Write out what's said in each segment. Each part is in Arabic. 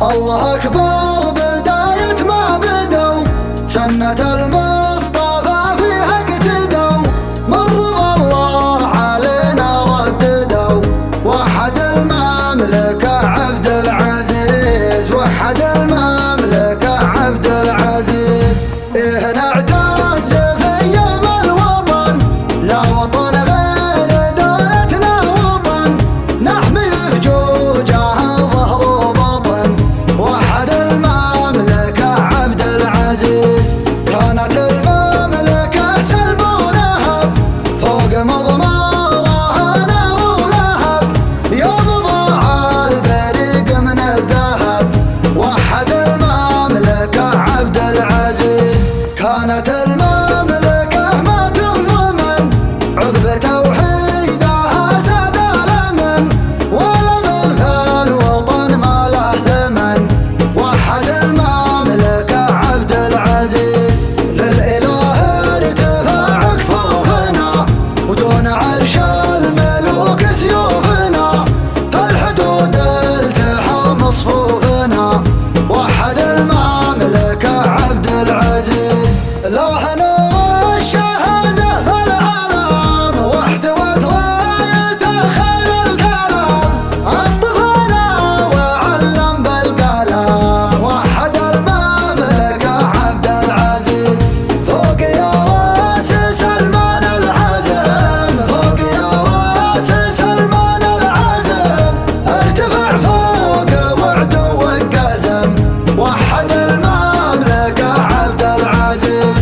الله أكبر بداية ما بدوا، سنة المصطفى فيها اقتدوا، مرضى الله علينا رددوا، وحد المملكة عبد العزيز، وحد المملكة عبد العزيز. إيه نعتز في يوم الوطن، لا وطن غير دولتنا وطن، نحمي في جوجها ظهر وبطن، وحد المملكة عبد العزيز. كانت المملكة سلب ولهب، فوق مضمارها نار ولهب، يوم ضاع البريق من الذهب، وحد المملكة عبد العزيز. كانت المملكة ما تنضمن، عقب توحيدها ساد الأمن، والأمن في الوطن ما له ثمن، وحد المملكة عبد العزيز. للإله ارتفاع كفوفنا، ودون عرش الملوك سيوفنا، فالحدود التحام صفوفنا، وحد المملكة عبد العزيز. لوح نور الشهادة في العالم، واحتوت رايته خير الكلام، اصطفانا وعلم بالقلم، وحد المملكة عبد العزيز. فوق يا راس سلمان العزم، فوق يا راس سلمان العزم، ارتفع فوق وعدوك قزم، وحد المملكة عبد العزيز.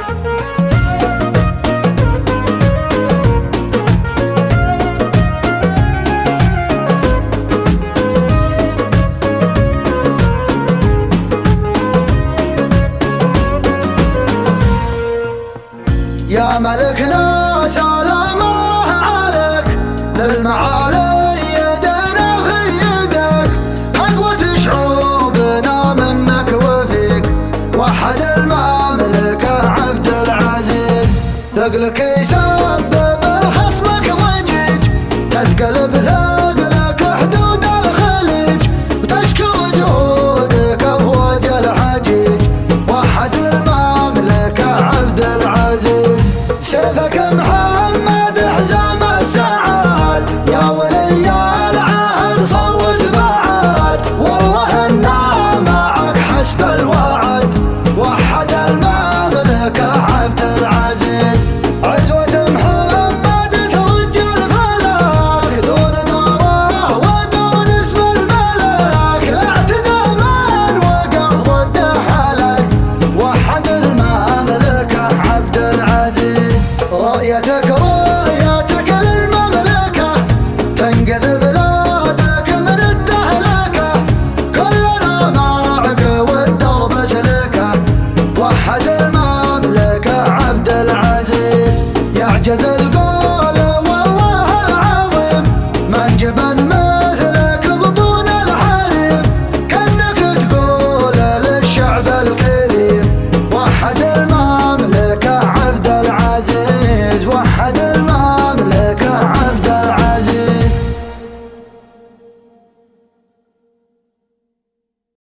يا ملكنا سلام الله عليك، للمعالي يدنا في يدك، حقوة شعوبنا منك وفيك، وحد المملكة عبد العزيز. ثقلك يسبب خصمك ضجيج، تثقل